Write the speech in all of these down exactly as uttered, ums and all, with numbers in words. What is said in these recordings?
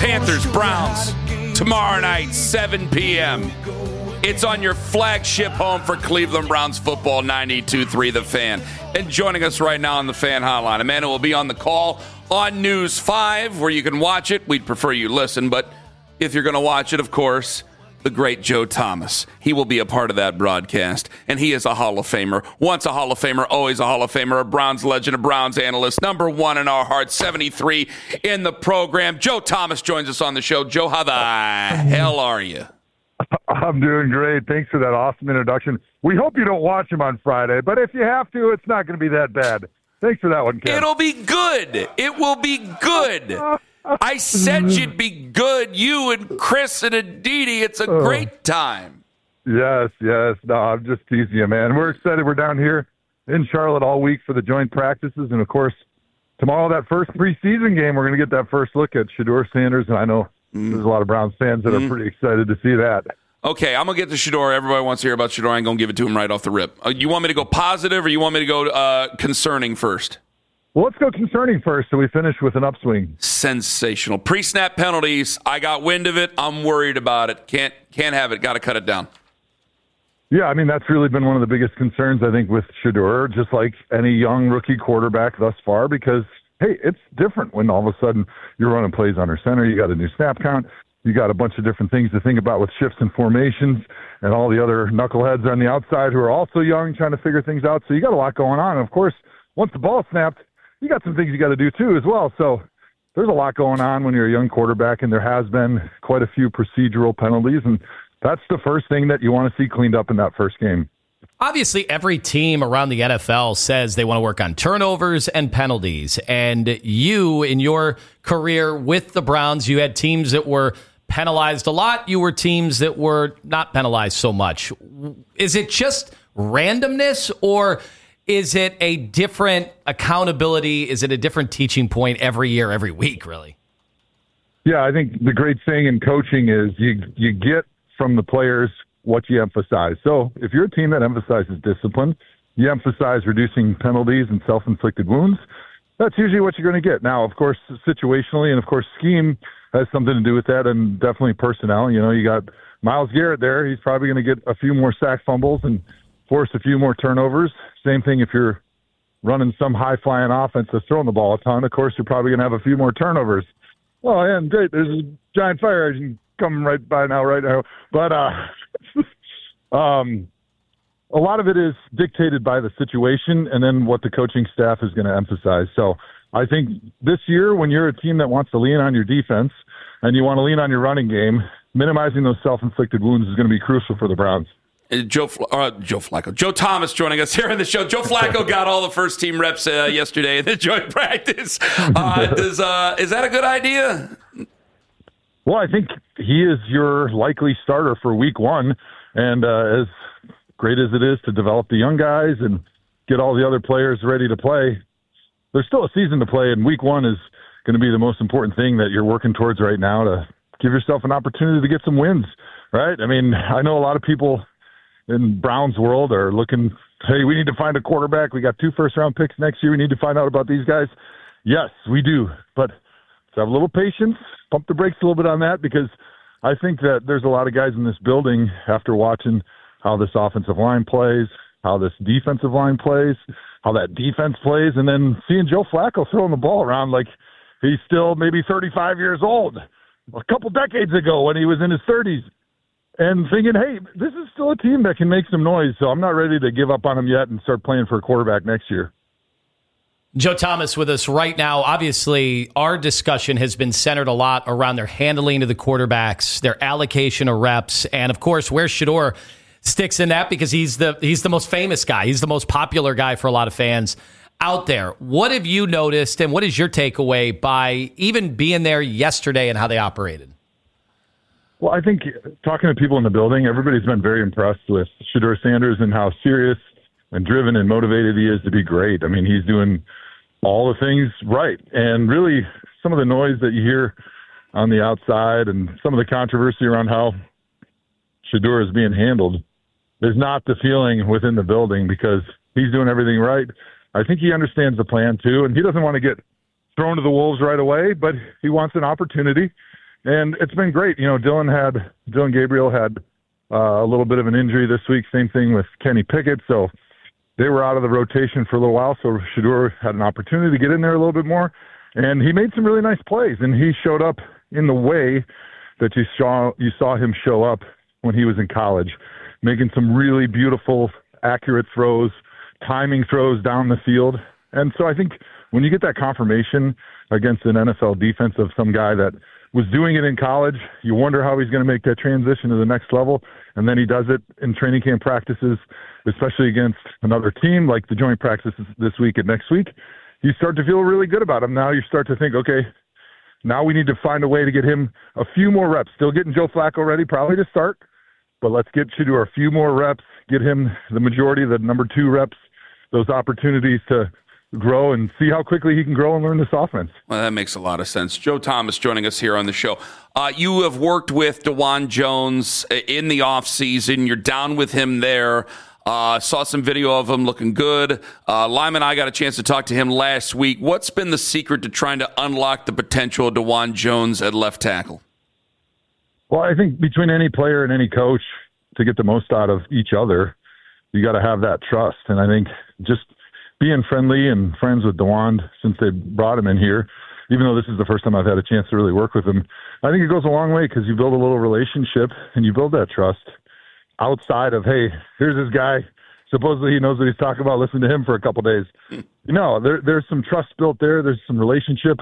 Panthers, Browns, tomorrow night, seven p.m. It's on your flagship home for Cleveland Browns football, ninety-two point three The Fan. And joining us right now on the Fan Hotline, Amanda will be on the call on News five, where you can watch it. We'd prefer you listen, but if you're going to watch it, of course, the great Joe Thomas. He will be a part of that broadcast, and he is a Hall of Famer. Once a Hall of Famer, always a Hall of Famer, a Browns legend, a Browns analyst, number one in our hearts, seventy-three in the program. Joe Thomas joins us on the show. Joe, how the hell are you? I'm doing great. Thanks for that awesome introduction. We hope you don't watch him on Friday, but if you have to, it's not going to be that bad. Thanks for that one, Ken. It'll be good. It will be good. I said you'd be good. You and Chris and Aditi. It's a great time. Yes, yes. No, I'm just teasing you, man. We're excited. We're down here in Charlotte all week for the joint practices. And, of course, tomorrow, that first preseason game, we're going to get that first look at Shedeur Sanders. And I know mm. there's a lot of Browns fans that mm. are pretty excited to see that. Okay, I'm going to get to Shedeur. Everybody wants to hear about Shedeur. I'm going to give it to him right off the rip. Uh, you want me to go positive or you want me to go uh, concerning first? Well, let's go concerning first so we finish with an upswing. Sensational. Pre-snap penalties. I got wind of it. I'm worried about it. Can't can't have it. Got to cut it down. Yeah, I mean, that's really been one of the biggest concerns, I think, with Shedeur, just like any young rookie quarterback thus far, because, hey, it's different when all of a sudden you're running plays under center. You got a new snap count. You got a bunch of different things to think about with shifts and formations and all the other knuckleheads on the outside who are also young trying to figure things out. So you got a lot going on. And, of course, once the ball snapped, you got some things you got to do too as well. So there's a lot going on when you're a young quarterback, and there has been quite a few procedural penalties, and that's the first thing that you want to see cleaned up in that first game. Obviously, every team around the N F L says they want to work on turnovers and penalties, and you, in your career with the Browns, you had teams that were penalized a lot. You were teams that were not penalized so much. Is it just randomness, or is it a different accountability? Is it a different teaching point every year, every week, really? Yeah, I think the great thing in coaching is you you get from the players what you emphasize. So if you're a team that emphasizes discipline, you emphasize reducing penalties and self-inflicted wounds, that's usually what you're going to get. Now, of course, situationally and, of course, scheme has something to do with that, and definitely personnel. You know, you got Myles Garrett there. He's probably going to get a few more sack fumbles and force a few more turnovers. Same thing if you're running some high-flying offense that's throwing the ball a ton. Of course, you're probably going to have a few more turnovers. Oh, and great, there's a giant fire engine coming right by now, right now. But uh, um, a lot of it is dictated by the situation and then what the coaching staff is going to emphasize. So I think this year, when you're a team that wants to lean on your defense and you want to lean on your running game, minimizing those self-inflicted wounds is going to be crucial for the Browns. Joe uh, Joe Flacco. Joe Thomas joining us here on the show. Joe Flacco got all the first team reps uh, yesterday in the joint practice. Uh, does, uh, is that a good idea? Well, I think he is your likely starter for week one. And uh, as great as it is to develop the young guys and get all the other players ready to play, there's still a season to play. And week one is going to be the most important thing that you're working towards right now to give yourself an opportunity to get some wins, right? I mean, I know a lot of people in Browns world are looking, hey, we need to find a quarterback. We got two first-round picks next year. We need to find out about these guys. Yes, we do. But let's have a little patience, pump the brakes a little bit on that, because I think that there's a lot of guys in this building after watching how this offensive line plays, how this defensive line plays, how that defense plays, and then seeing Joe Flacco throwing the ball around like he's still maybe thirty-five years old, a couple decades ago when he was in his thirties. And thinking, hey, this is still a team that can make some noise, so I'm not ready to give up on them yet and start playing for a quarterback next year. Joe Thomas with us right now. Obviously, our discussion has been centered a lot around their handling of the quarterbacks, their allocation of reps, and, of course, where Shedeur sticks in that because he's the he's the most famous guy. He's the most popular guy for a lot of fans out there. What have you noticed, and what is your takeaway by even being there yesterday and how they operated? Well, I think talking to people in the building, everybody's been very impressed with Shedeur Sanders and how serious and driven and motivated he is to be great. I mean, he's doing all the things right. And really, some of the noise that you hear on the outside and some of the controversy around how Shedeur is being handled is not the feeling within the building because he's doing everything right. I think he understands the plan, too, and he doesn't want to get thrown to the wolves right away, but he wants an opportunity. And it's been great. You know, Dylan had Dylan Gabriel had uh, a little bit of an injury this week. Same thing with Kenny Pickett. So they were out of the rotation for a little while. So Shedeur had an opportunity to get in there a little bit more. And he made some really nice plays. And he showed up in the way that you saw you saw him show up when he was in college, making some really beautiful, accurate throws, timing throws down the field. And so I think when you get that confirmation against an N F L defense of some guy that was doing it in college, you wonder how he's going to make that transition to the next level. And then he does it in training camp practices, especially against another team like the joint practices this week and next week. You start to feel really good about him. Now you start to think, okay, now we need to find a way to get him a few more reps. Still getting Joe Flacco ready probably to start, but let's get Shedeur a few more reps, get him the majority of the number two reps, those opportunities to grow and see how quickly he can grow and learn this offense. Well, that makes a lot of sense. Joe Thomas joining us here on the show. Uh, you have worked with DeJuan Jones in the offseason. You're down with him there. Uh, saw some video of him looking good. Uh, Lyman and I got a chance to talk to him last week. What's been the secret to trying to unlock the potential of DeJuan Jones at left tackle? Well, I think between any player and any coach, to get the most out of each other, you got to have that trust. And I think just being friendly and friends with DeJuan since they brought him in here, even though this is the first time I've had a chance to really work with him, I think it goes a long way because you build a little relationship and you build that trust outside of, hey, here's this guy. Supposedly he knows what he's talking about. Listen to him for a couple days. You know, there, there's some trust built there. There's some relationship.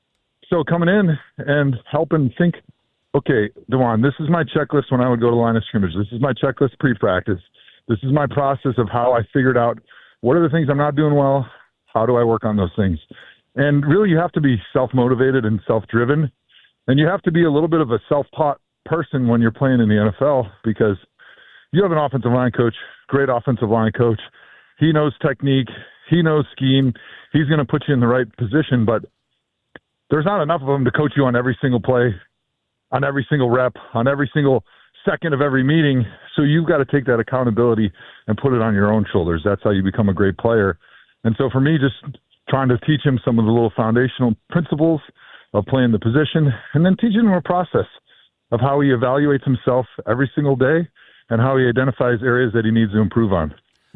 So coming in and helping think, okay, DeJuan, this is my checklist when I would go to line of scrimmage. This is my checklist pre-practice. This is my process of how I figured out what are the things I'm not doing well. How do I work on those things? And really you have to be self-motivated and self-driven. And you have to be a little bit of a self-taught person when you're playing in the N F L because you have an offensive line coach, great offensive line coach. He knows technique. He knows scheme. He's going to put you in the right position, but there's not enough of them to coach you on every single play, on every single rep, on every single second of every meeting. So you've got to take that accountability and put it on your own shoulders. That's how you become a great player. And so for me, just trying to teach him some of the little foundational principles of playing the position and then teaching him a process of how he evaluates himself every single day and how he identifies areas that he needs to improve on.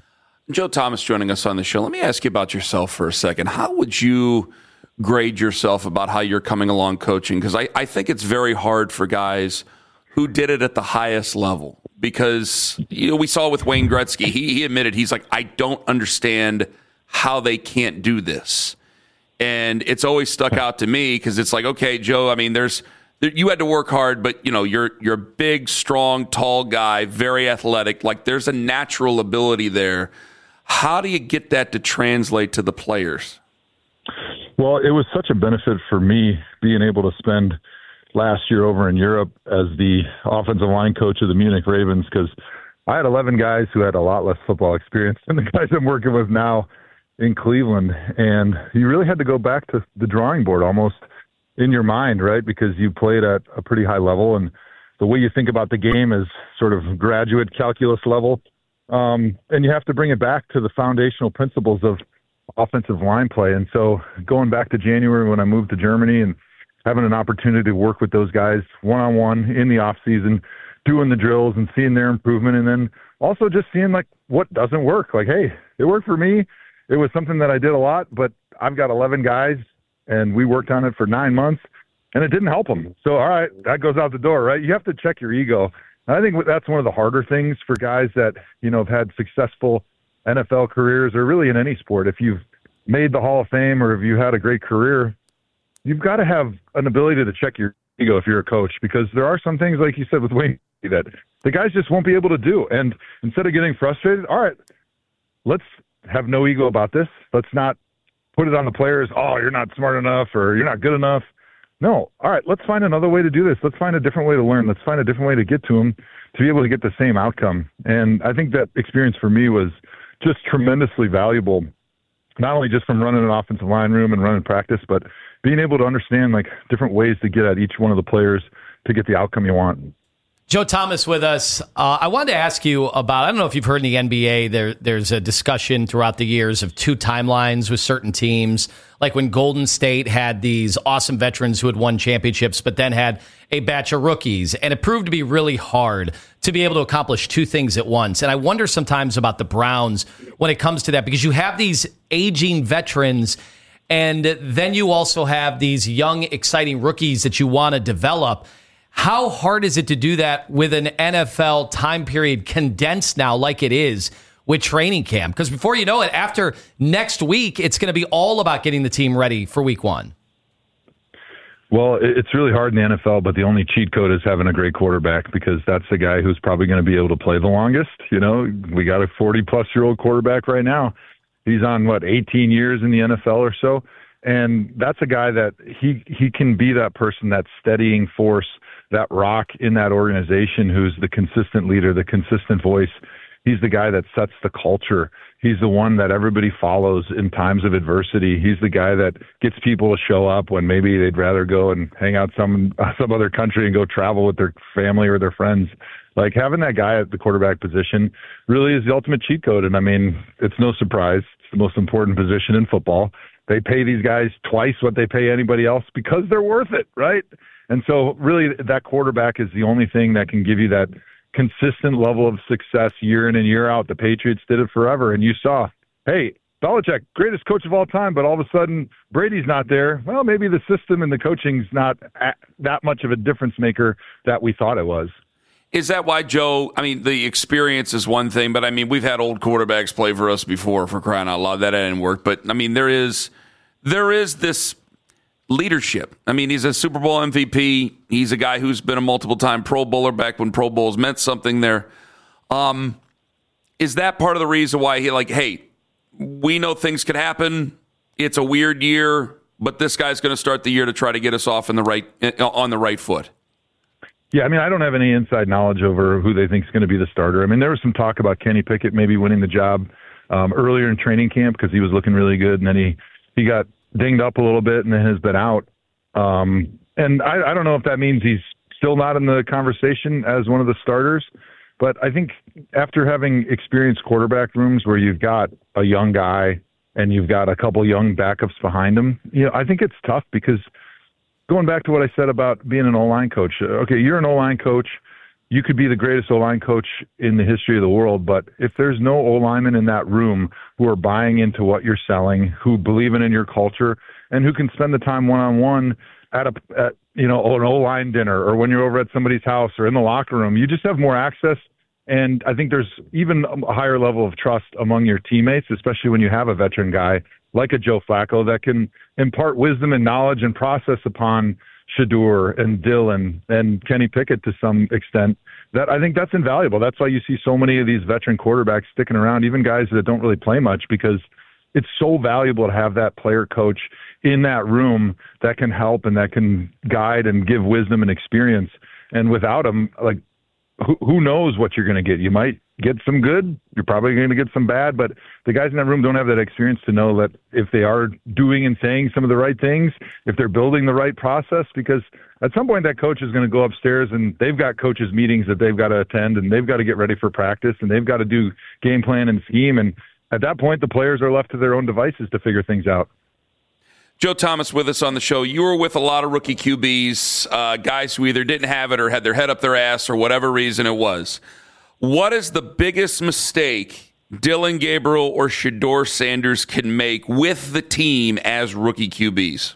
Joe Thomas joining us on the show. Let me ask you about yourself for a second. How would you grade yourself about how you're coming along coaching? Because I, I think it's very hard for guys who did it at the highest level. Because, you know, we saw with Wayne Gretzky, he, he admitted, he's like, I don't understand how they can't do this. And it's always stuck out to me because it's like, okay, Joe, I mean, there's, you had to work hard, but you know, you're you're a big, strong, tall guy, very athletic. Like there's a natural ability there. How do you get that to translate to the players? Well, it was such a benefit for me being able to spend last year over in Europe as the offensive line coach of the Munich Ravens because I had eleven guys who had a lot less football experience than the guys I'm working with now in Cleveland. And you really had to go back to the drawing board almost in your mind, right? Because you played at a pretty high level and the way you think about the game is sort of graduate calculus level. Um, and you have to bring it back to the foundational principles of offensive line play. And so going back to January when I moved to Germany and having an opportunity to work with those guys one-on-one in the off season, doing the drills and seeing their improvement. And then also just seeing like what doesn't work. Like, hey, it worked for me. It was something that I did a lot, but I've got eleven guys and we worked on it for nine months and it didn't help them. So, all right, that goes out the door, right? You have to check your ego. And I think that's one of the harder things for guys that, you know, have had successful N F L careers or really in any sport. If you've made the Hall of Fame or if you had a great career, you've got to have an ability to check your ego if you're a coach, because there are some things, like you said, with Wayne that the guys just won't be able to do. And instead of getting frustrated, all right, let's have no ego about this. Let's not put it on the players. Oh, you're not smart enough or you're not good enough. No. All right, let's find another way to do this. Let's find a different way to learn. Let's find a different way to get to them to be able to get the same outcome. And I think that experience for me was just tremendously valuable, not only just from running an offensive line room and running practice, but being able to understand like different ways to get at each one of the players to get the outcome you want. Joe Thomas with us. Uh, I wanted to ask you about, I don't know if you've heard in the N B A, there, there's a discussion throughout the years of two timelines with certain teams, like when Golden State had these awesome veterans who had won championships, but then had a batch of rookies. And it proved to be really hard to be able to accomplish two things at once. And I wonder sometimes about the Browns when it comes to that, because you have these aging veterans, and then you also have these young, exciting rookies that you want to develop. How hard is it to do that with an N F L time period condensed now like it is with training camp? Because before you know it, after next week, it's going to be all about getting the team ready for week one. Well, it's really hard in the N F L, but the only cheat code is having a great quarterback, because that's the guy who's probably going to be able to play the longest. You know, we got a forty-plus-year-old quarterback right now. He's on, what, eighteen years in the N F L or so? And that's a guy that he, he can be that person, that steadying force, that rock in that organization, who's the consistent leader, the consistent voice. He's the guy that sets the culture. He's the one that everybody follows in times of adversity. He's the guy that gets people to show up when maybe they'd rather go and hang out some some other country and go travel with their family or their friends. Like, having that guy at the quarterback position really is the ultimate cheat code. And I mean, it's no surprise. It's the most important position in football. They pay these guys twice what they pay anybody else because they're worth it, right? And so really that quarterback is the only thing that can give you that consistent level of success year in and year out. The Patriots did it forever. And you saw, hey, Belichick, greatest coach of all time, but all of a sudden Brady's not there. Well, maybe the system and the coaching's not that much of a difference maker that we thought it was. Is that why, Joe, I mean, the experience is one thing, but I mean, we've had old quarterbacks play for us before, for crying out loud. That didn't work. But I mean, there is there is this leadership. I mean, he's a Super Bowl M V P. He's a guy who's been a multiple-time Pro Bowler back when Pro Bowls meant something there. Um, is that part of the reason why he, like, hey, we know things could happen. It's a weird year, but this guy's going to start the year to try to get us off in the right on the right foot? Yeah, I mean, I don't have any inside knowledge over who they think is going to be the starter. I mean, there was some talk about Kenny Pickett maybe winning the job um, earlier in training camp because he was looking really good, and then he, he got dinged up a little bit and then has been out. Um, and I, I don't know if that means he's still not in the conversation as one of the starters, but I think after having experienced quarterback rooms where you've got a young guy and you've got a couple young backups behind him, you know, I think it's tough because going back to what I said about being an O-line coach, okay, you're an O-line coach. You could be the greatest O-line coach in the history of the world, but if there's no O-linemen in that room who are buying into what you're selling, who believe in your culture, and who can spend the time one-on-one at a at, you know an O-line dinner or when you're over at somebody's house or in the locker room, you just have more access. And I think there's even a higher level of trust among your teammates, especially when you have a veteran guy like a Joe Flacco that can impart wisdom and knowledge and process upon Shedeur and Dillon and Kenny Pickett to some extent. That I think that's invaluable. That's why you see so many of these veteran quarterbacks sticking around, even guys that don't really play much, because it's so valuable to have that player coach in that room that can help and that can guide and give wisdom and experience. And without them, like, who, who knows what you're going to get? You might get some good. You're probably going to get some bad, but the guys in that room don't have that experience to know that if they are doing and saying some of the right things, if they're building the right process, because at some point that coach is going to go upstairs and they've got coaches meetings that they've got to attend and they've got to get ready for practice and they've got to do game plan and scheme. And at that point, the players are left to their own devices to figure things out. Joe Thomas with us on the show. You were with a lot of rookie Q Bs, uh, guys who either didn't have it or had their head up their ass or whatever reason it was. What is the biggest mistake Dillon Gabriel or Shedeur Sanders can make with the team as rookie Q Bs?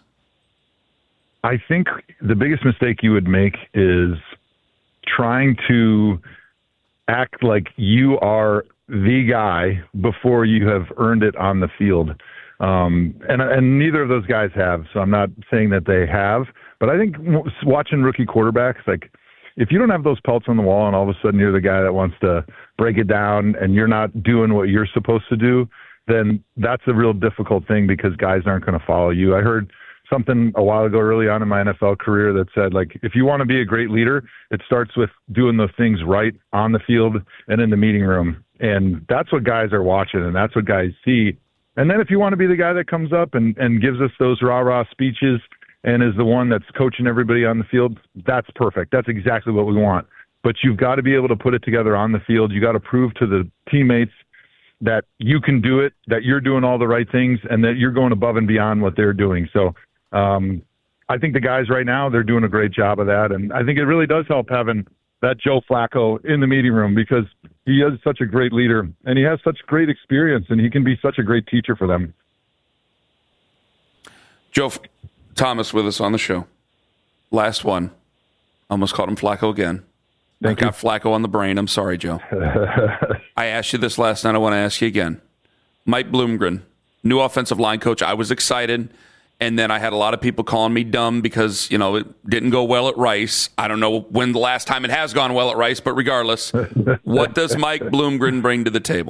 I think the biggest mistake you would make is trying to act like you are the guy before you have earned it on the field. Um, and, and neither of those guys have, so I'm not saying that they have, but I think watching rookie quarterbacks, like, if you don't have those pelts on the wall and all of a sudden you're the guy that wants to break it down and you're not doing what you're supposed to do, then that's a real difficult thing because guys aren't going to follow you. I heard something a while ago early on in my N F L career that said, like, if you want to be a great leader, it starts with doing the things right on the field and in the meeting room. And that's what guys are watching and that's what guys see. And then if you want to be the guy that comes up and, and gives us those rah-rah speeches and is the one that's coaching everybody on the field, that's perfect. That's exactly what we want. but you've got to be able to put it together on the field. You got to prove to the teammates that you can do it, that you're doing all the right things, and that you're going above and beyond what they're doing. So um, I think the guys right now, they're doing a great job of that. And I think it really does help having that Joe Flacco in the meeting room, because he is such a great leader and he has such great experience, and he can be such a great teacher for them. Joe F- Thomas with us on the show. Last one. Almost called him Flacco again. Thank I you. got Flacco on the brain. I'm sorry, Joe. I asked you this last night. I want to ask you again. Mike Bloomgren, new offensive line coach. I was excited. And then I had a lot of people calling me dumb because, you know, it didn't go well at Rice. I don't know when the last time it has gone well at Rice, but regardless, what does Mike Bloomgren bring to the table?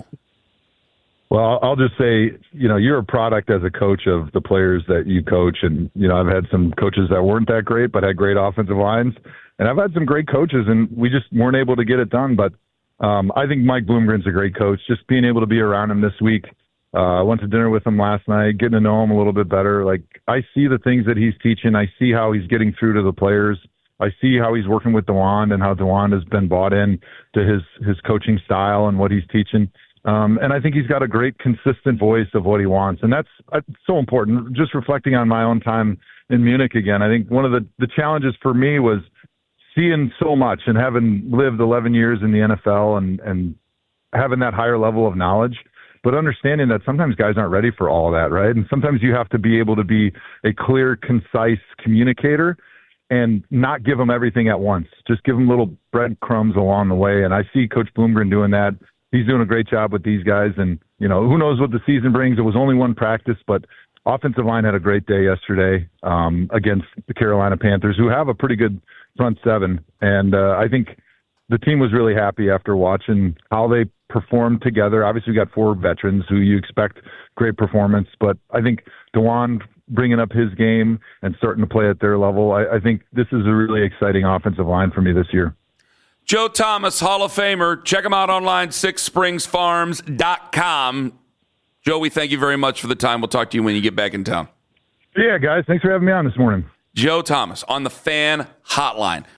Well, I'll just say, you know, you're a product as a coach of the players that you coach. And, you know, I've had some coaches that weren't that great, but had great offensive lines. And I've had some great coaches, and we just weren't able to get it done. But um, I think Mike Bloomgren's a great coach. Just being able to be around him this week. Uh, I went to dinner with him last night, getting to know him a little bit better. Like, I see the things that he's teaching. I see how he's getting through to the players. I see how he's working with DeWand and how DeWand has been bought in to his, his coaching style and what he's teaching. Um, and I think he's got a great, consistent voice of what he wants. And that's, that's so important. Just reflecting on my own time in Munich again, I think one of the, the challenges for me was seeing so much and having lived eleven years in the N F L and, and having that higher level of knowledge, but understanding that sometimes guys aren't ready for all of that, right? And sometimes you have to be able to be a clear, concise communicator and not give them everything at once. Just give them little breadcrumbs along the way. And I see Coach Bloomgren doing that. He's doing a great job with these guys. And, you know, who knows what the season brings. It was only one practice, but offensive line had a great day yesterday um, against the Carolina Panthers, who have a pretty good front seven. And uh, I think the team was really happy after watching how they performed together. Obviously, we got four veterans who you expect great performance, but I think DeWand bringing up his game and starting to play at their level, I, I think this is a really exciting offensive line for me this year. Joe Thomas, Hall of Famer. Check him out online, six springs farms dot com. Joe, we thank you very much for the time. We'll talk to you when you get back in town. Yeah, guys, thanks for having me on this morning. Joe Thomas on the Fan Hotline.